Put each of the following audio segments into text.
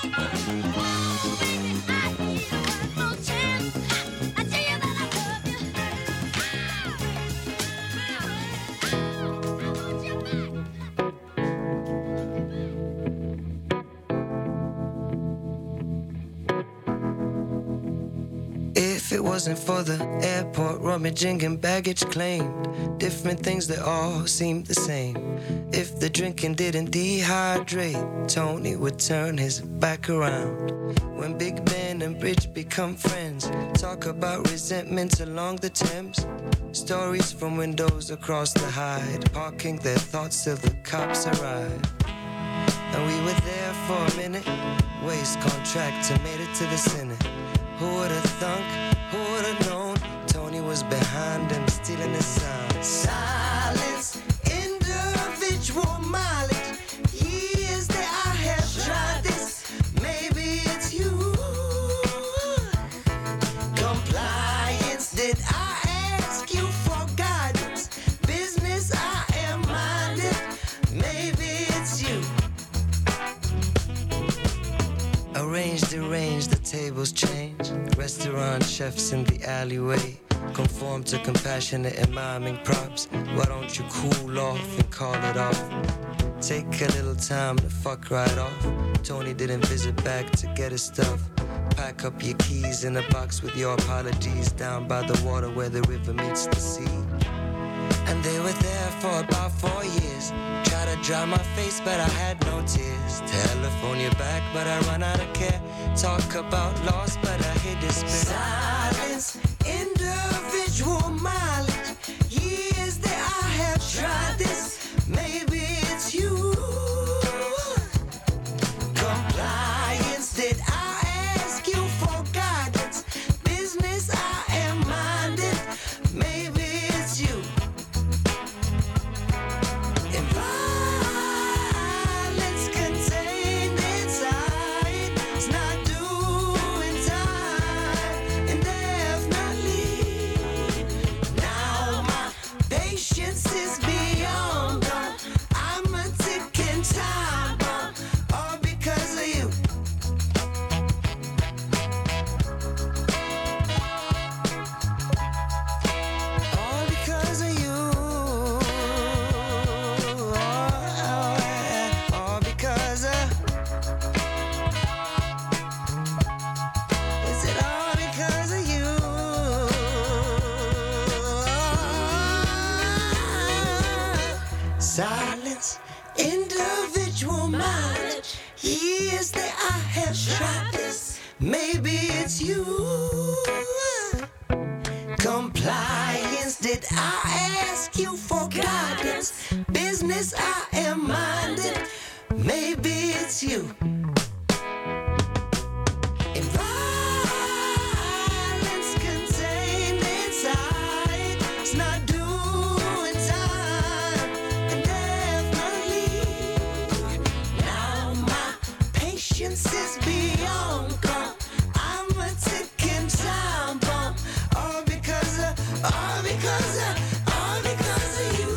If it wasn't for the airport rummaging and baggage claimed, different things that all seemed the same. If the drinking didn't dehydrate, Tony would turn his back around. When Big Ben and Bridge become friends, talk about resentments along the Thames. Stories from windows across the Hyde, parking their thoughts till the cops arrive. And we were there for a minute, waste contractor made it to the Senate. Who would've thunk, who would've known, Tony was behind him stealing his sound. Silence, individual mileage, years that I have tried this, maybe it's you. Compliance, did I ask you for guidance? Business, I am minded, maybe it's you. Arrange, the tables change. Restaurant chefs in the alleyway conform to compassionate and miming props. Why don't you cool off and call it off? Take a little time to fuck right off. Tony didn't visit back to get his stuff. Pack up your keys in a box with your apologies down by the water where the river meets the sea. And they were there for about 4 years. Tried to dry my face, but I had no tears. Telephone you back, but I run out of care. Talk about loss, but I hit despair. Silence, individual mileage, years that I have tried this, maybe it's you. Compliance, did I ask you for guidance? Business, I am minded, maybe it's you. Silence, individual mileage, years that I have tried this, maybe it's you. Compliance, did I ask you for guidance? Business, I am minded, maybe it's you. Violence contained inside, it's not doing time. Patience is beyond gone. I'm a ticking time bomb. All because of you.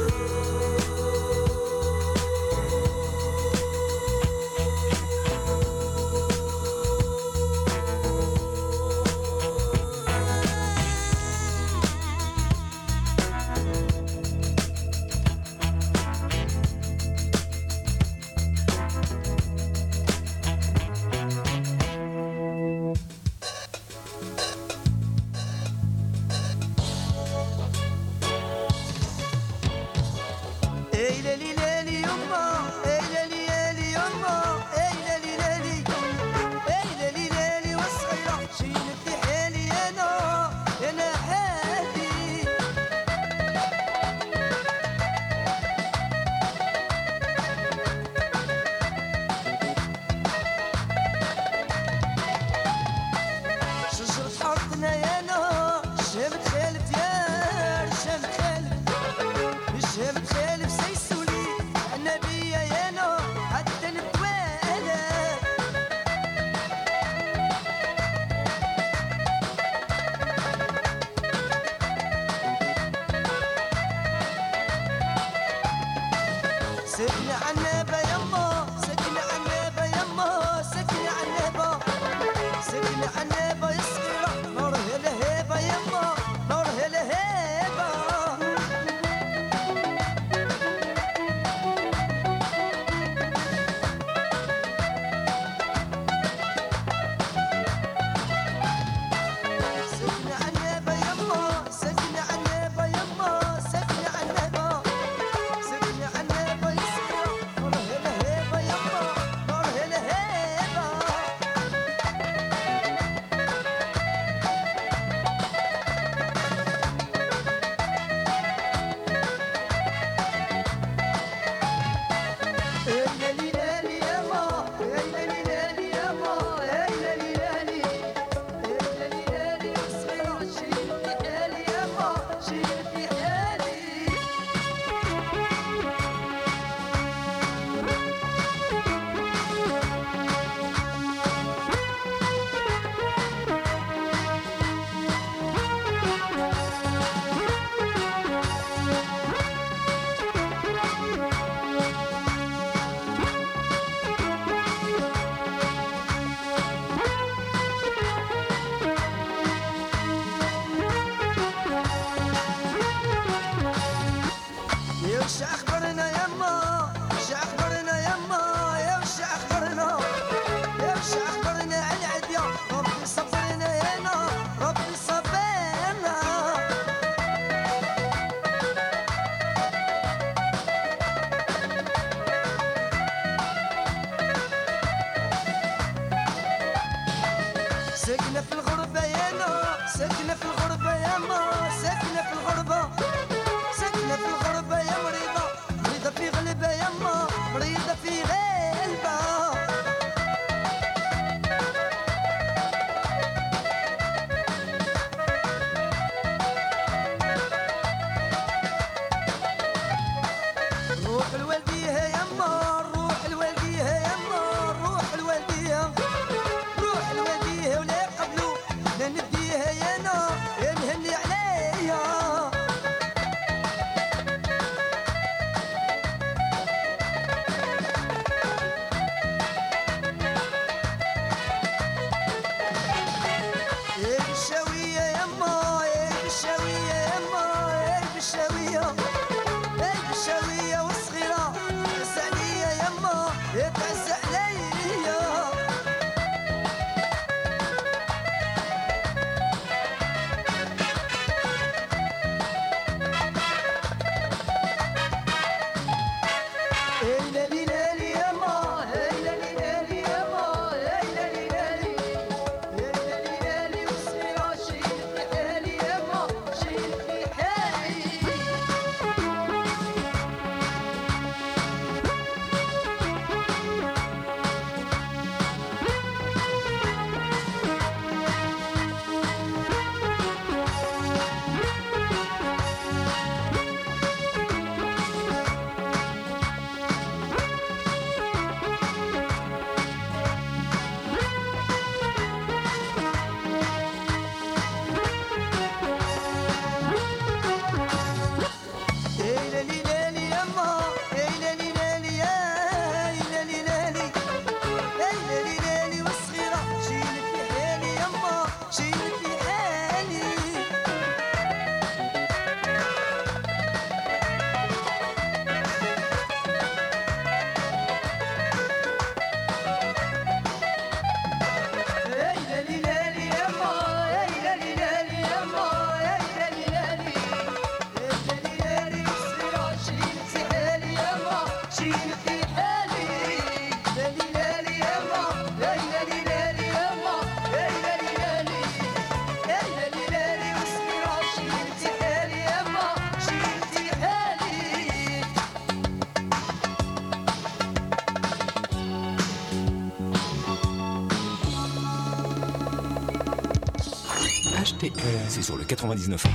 HTL. C'est sur le 99.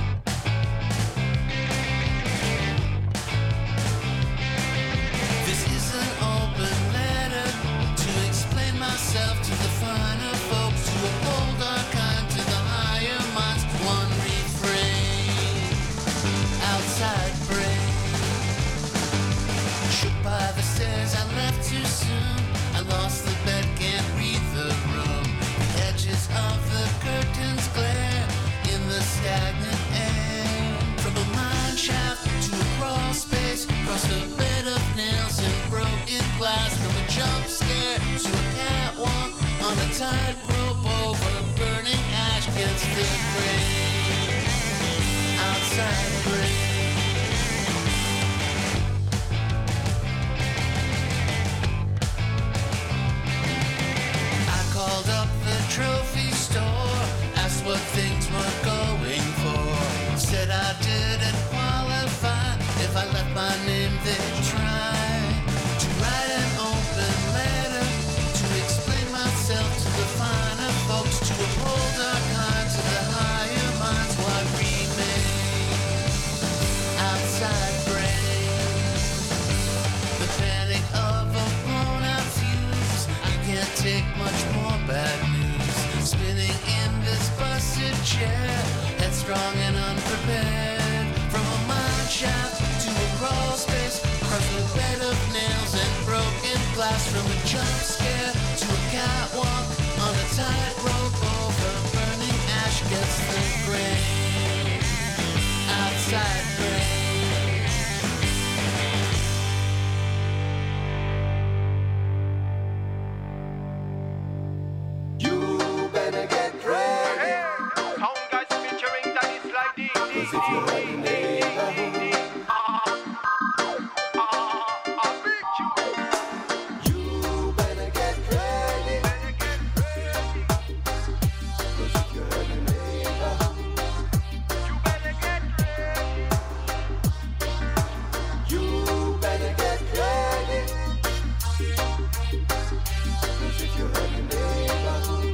Tightrope over burning ash gets the rain. Outside rain. I called up the trophy store, asked what things were going for. Said I didn't qualify. If I left my name, they'd try to write an open letter to explain myself to the finer folks, to uphold our kind to the higher minds, why remain outside brain. The panic of a blown out fuse, you can't take much more bad news. Spinning in this busted chair, headstrong and unprepared. From a mine shaft to a crawl space, across a bed of nails and broken glass. From a jump scare to a catwalk on a tightrope over burning ash gets the grain. Outside grain. You better get ready. Sound guys featuring Danny Slidey. 'Cause if you're in the neighborhood, you better get ready. 'Cause if you're in the neighborhood, you better get ready. 'Cause if you're in the neighborhood,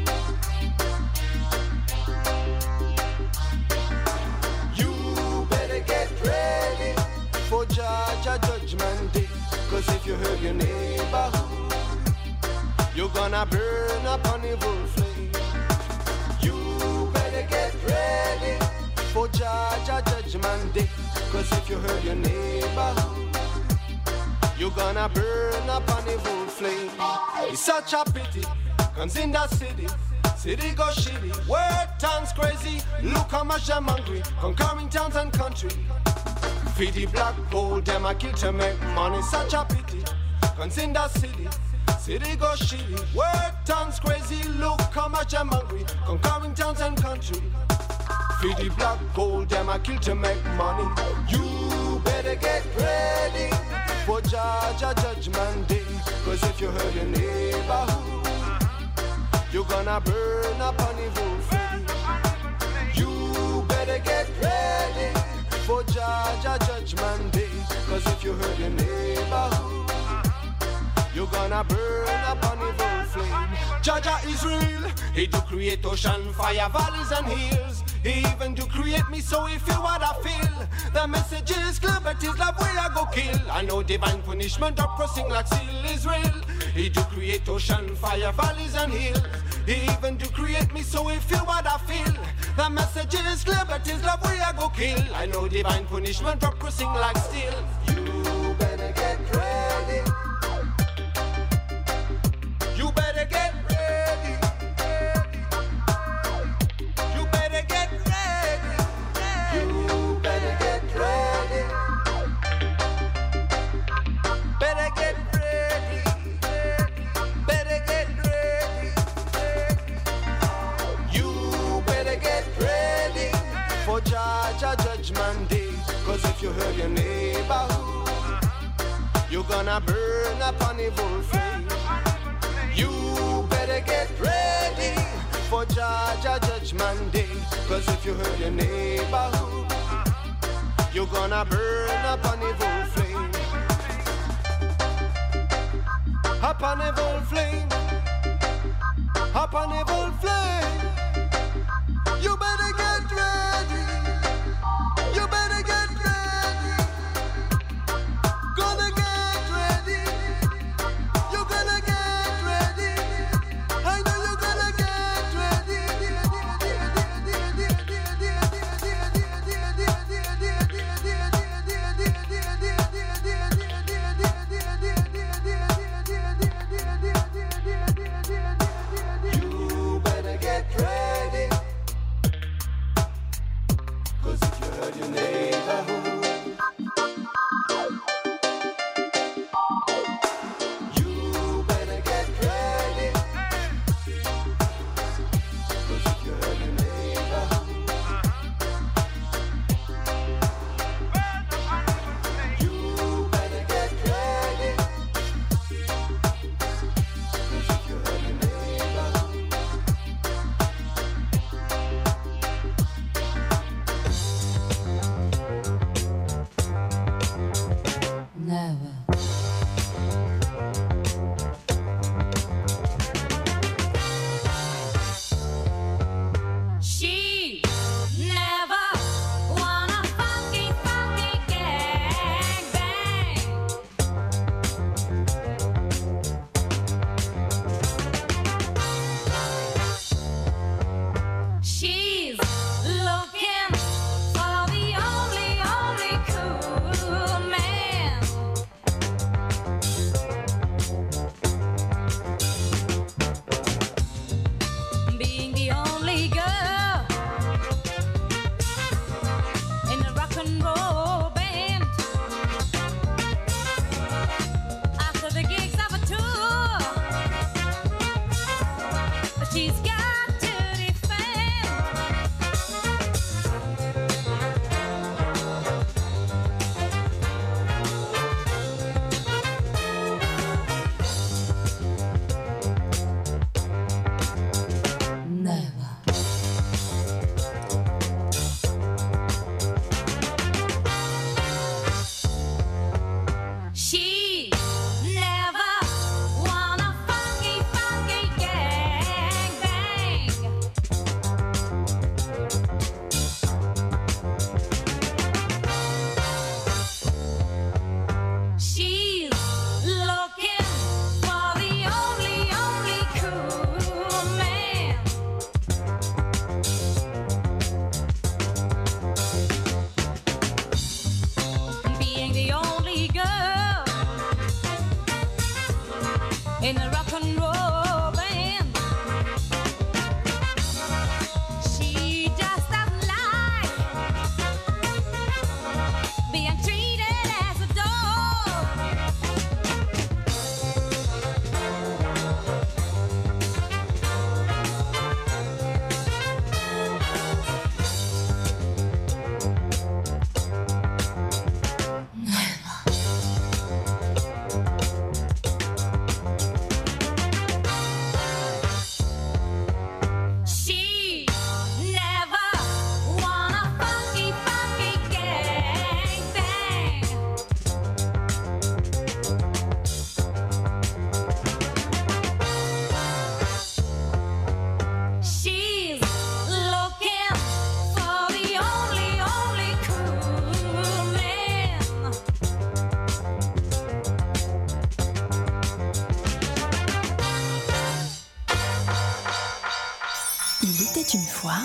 you better get ready for Georgia Judgment Day. 'Cause if you hurt your neighborhood, you're gonna burn up on evil flame. You better get ready for Georgia Judgment Day. 'Cause if you hurt your neighborhood, you're gonna burn up on evil flame. It's such a pity, comes in the city. City go shitty, word turns crazy. Look how much I'm hungry, conquering towns and country. Feed the black gold, them I kill to make money. Such a pity, comes in the city. City go shitty, word turns crazy. Look how much I'm hungry, conquering towns and country. Feed the black gold, them I kill to make money. You better get ready for Georgia Judgment Day. 'Cause if you hurt your neighborhood, you're gonna burn up on evil flame. You better get ready for Georgia Judgment Day. 'Cause if you hurt your neighborhood, you're gonna burn up on evil flame. Georgia is real. He do create ocean, fire, valleys and hills. He even do create me, so he feel what I feel. The message is clear, but his love way I go kill. I know divine punishment of crossing like seal is real. He do create ocean, fire, valleys and hills. He even do create me, so he feel what I feel. The message is clear, but his love way I go kill. I know divine punishment of crossing like steel. You better get ready. You better get ready. You better get ready. You better get ready. Better get ready. Better get ready. You better get ready for Georgia Judgment Day. 'Cause if you hurt your neighborhood, you're gonna burn up on evil flame. You better get ready for Georgia Judgment Day. 'Cause if you hurt your neighborhood, you're gonna burn up on evil flame. Up on evil flame. Up on evil flame. You better get in a rock and roll band. She just doesn't like being treated as a dog. She never wanna funky, funky gangbang. She's looking for the only cool man. Il était une fois.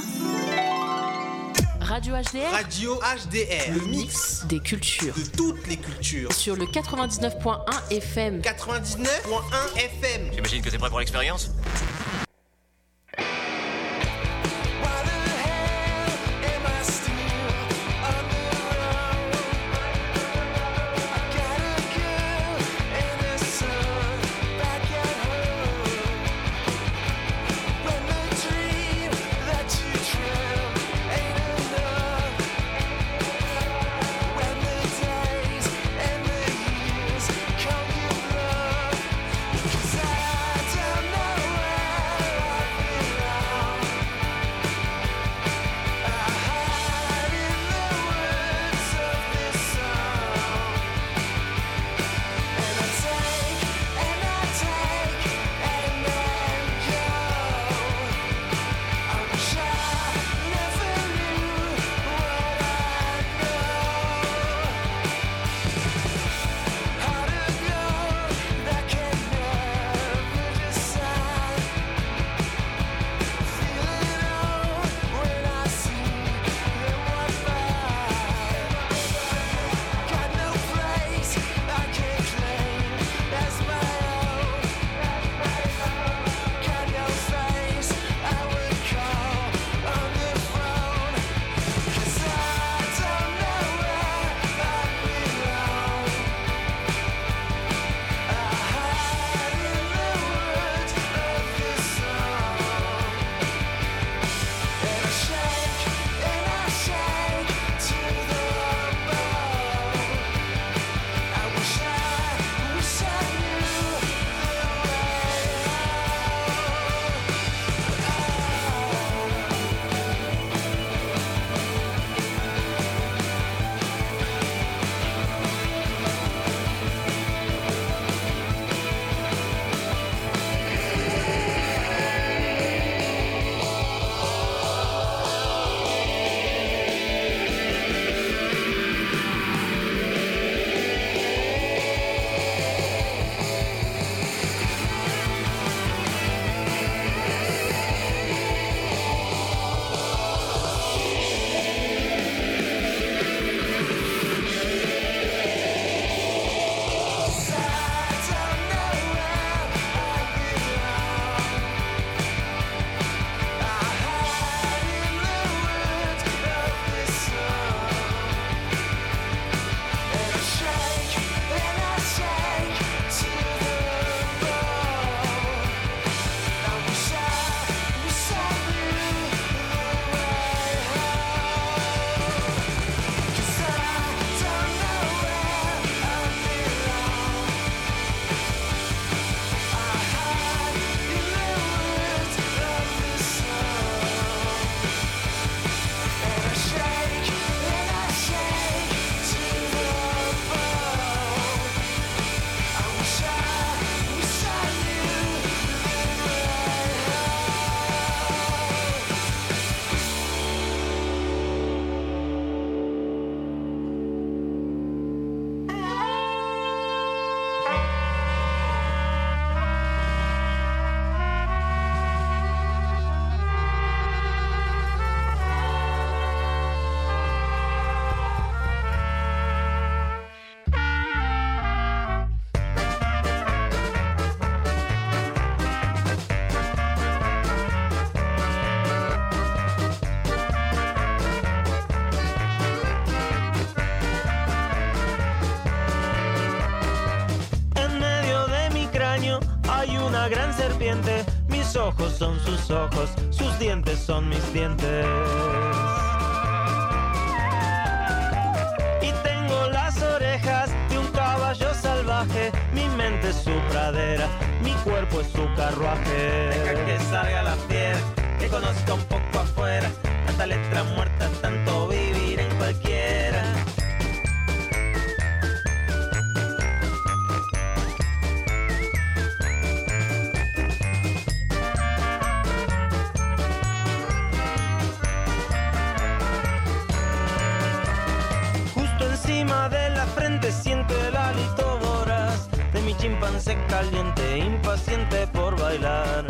Radio HDR, Radio HDR, le mix des cultures. de toutes les cultures. Sur le 99.1 FM. 99.1 FM. J'imagine que t'es prêt pour l'expérience? Cause I don't know una gran serpiente. Mis ojos son sus ojos, sus dientes son mis dientes. Y tengo las orejas de un caballo salvaje. Mi mente es su pradera, mi cuerpo es su carruaje. Deja que salga la fiera, que conozca un poco afuera. Tanta letra muerta, tanto vivir en cualquiera. Encima de la frente siento el hálito voraz de mi chimpancé caliente, impaciente por bailar.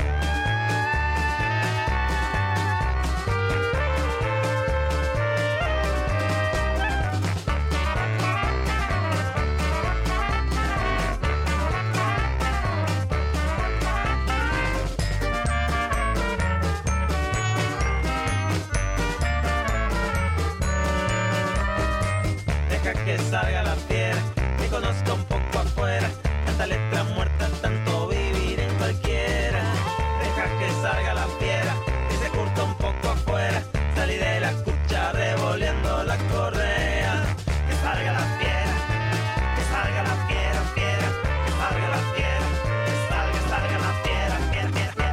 Que salga la fiera, que conozca un poco afuera. Tanta letra muerta, tanto vivir en cualquiera. Deja que salga la fiera, que se curta un poco afuera. Salí de la cucha revolviendo la correa. Que salga la fiera, que salga la fiera, fiera. Que salga la fiera, que salga la fiera, fiera, fiera, fiera.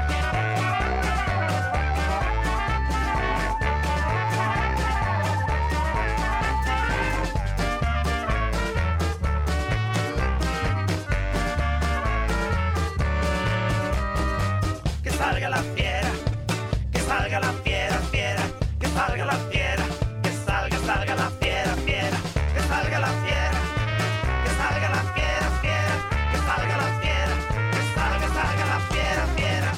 Salga la fiera, que salga la fiera, fiera, que salga la fiera, que salga la fiera, fiera, que salga la fiera, que salga la fiera, fiera, que salga la fiera, que salga la fiera, fiera.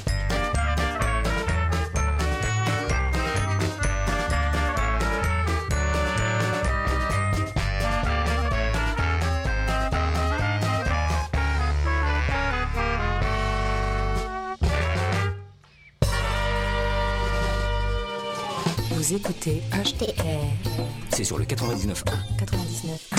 Vous écoutez HDR. C'est sur le 99.1. 99.1.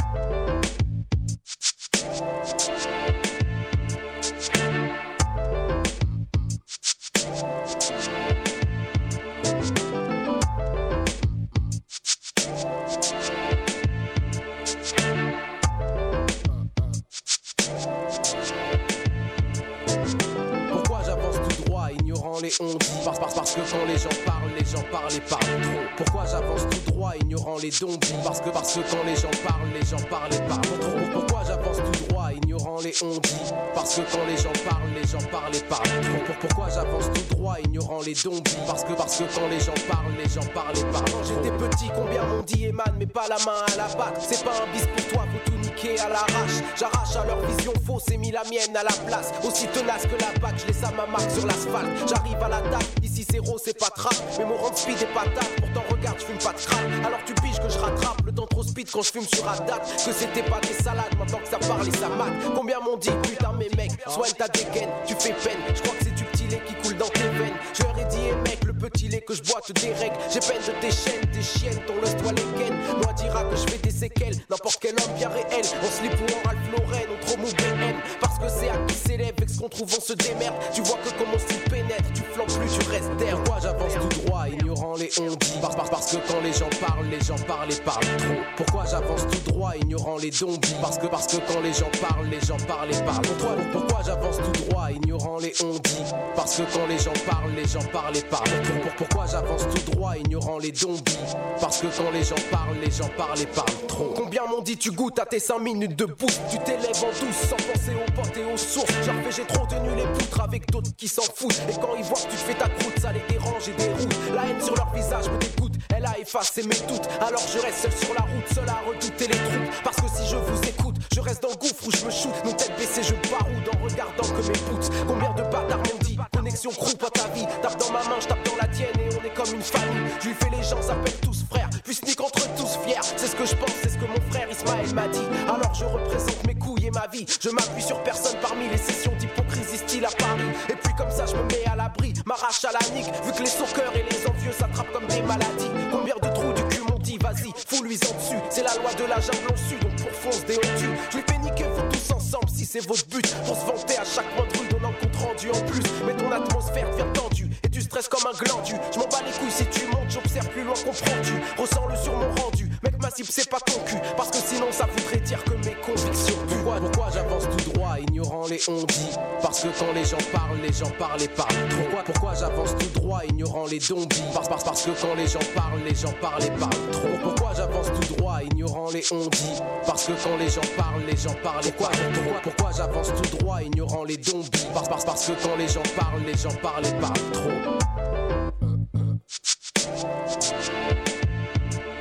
Pourquoi j'avance tout droit, ignorant les on-dit? Parce que quand les gens parlent et parlent trop. Pourquoi j'avance tout droit, ignorant les zombies? Parce que quand les gens parlent et parlent trop. Pourquoi j'avance tout droit, ignorant les on-dit? Parce que quand les gens parlent et parlent trop. Pourquoi j'avance tout droit, ignorant les zombies? Parce que quand les gens parlent et parlent trop. J'étais petit, combien m'ont dit Eman, mais pas la main à la batte. C'est pas un bis pour toi, faut tout niquer à l'arrache. J'arrache à leur vision fausse et mis la mienne à la place. Aussi tenace que la bague, je laisse à ma marque sur l'asphalte. J'arrive à la table, ici c'est rose, c'est pas trap. Mais mon rang de speed est patate, pourtant regarde, je fume pas de crack. Alors tu piges que je rattrape le temps trop speed quand je fume sur Haddad. Que c'était pas des salades, maintenant que ça parle et ça mate. Combien m'ont dit, putain mes mecs, soigne ta dégaine, tu fais peine. Je crois que c'est du petit lait qui coule dans tes veines. Je leur ai dit, mec, le petit lait que je bois te dérègle. J'ai peine de tes chaînes, tes chiennes, ton lust doit les gaines. Moi dira que je fais des séquelles, n'importe quel homme bien réel. On se lit pour en Ralph Lauren, on trop mou BM. Parce que c'est à qui s'élève et que ce qu'on trouve on se démerde. Tu vois que comme on s'y pénètre, tu flanques plus, tu restes d'air. Pourquoi j'avance tout droit, ignorant les on-dit? Parce que quand les gens parlent et parlent trop. Pourquoi j'avance tout droit, ignorant les zombies? Parce que quand les gens parlent et parlent trop. Pourquoi j'avance tout droit, ignorant les on-dit? Parce que quand les gens parlent et parlent trop. Pourquoi j'avance tout droit, ignorant les zombies? Parce que quand les gens parlent et parlent trop. Combien m'ont dit tu goûtes à tes 5 minutes de boost? Tu t'élèves en douce sans penser aux potes et aux sources. J'ai trop tenu les poutres avec d'autres qui s'en foutent. Et quand ils voient que tu te fais ta croûte, ça les dérange et déroute. La haine sur leur visage me dégoûte, elle a effacé mes doutes. Alors je reste seul sur la route, seul à redouter les troupes. Parce que si je vous écoute, je reste dans le gouffre où je me shoot. Mon tête baissée, je baroude en regardant que mes poutres. Combien de bâtards m'ont dit, connexion groupe à ta vie. Tape dans ma main, je tape dans la tienne et on est comme une famille. Je lui fais les gens s'appellent tous frères, puis sneak entre tous fiers. C'est ce que je pense, c'est ce que mon frère Ismaël m'a dit. Alors je représente mes couilles et ma vie. Je m'appuie sur personne parmi les sessions d'hypocrisie style à Paris. Et puis comme ça je me mets à l'abri, m'arrache à la nique. Vu que les sourds-cœurs et les envieux s'attrapent comme des maladies. Combien de trous du cul m'ont dit, vas-y, fous-lui en dessus. C'est la loi de la jungle en su, donc pour fonce des hauts-tu. Je lui fais niquer vous tous ensemble si c'est votre but. Pour se vanter à chaque moindre rue donnant le compte rendu. tendu en plus. Mais ton atmosphère devient tendue et tu stresses comme un glandu. Je m'en bats les couilles si tu montes, j'observe plus loin, comprends-tu? Ressens-le sur mon rendu. Mec, ma cible c'est pas ton cul, parce que sinon ça voudrait dire que mes convictions. Pourquoi j'avance tout droit, ignorant les on-dit? Parce que quand les gens parlent et parlent trop. Pourquoi j'avance tout droit, ignorant les zombies? Parce que quand les gens parlent et parlent trop. Pourquoi j'avance tout droit, ignorant les on-dit? Parce que quand les gens parlent et parlent trop. Pourquoi j'avance tout droit, ignorant les zombies? Parce que quand les gens parlent et parlent trop.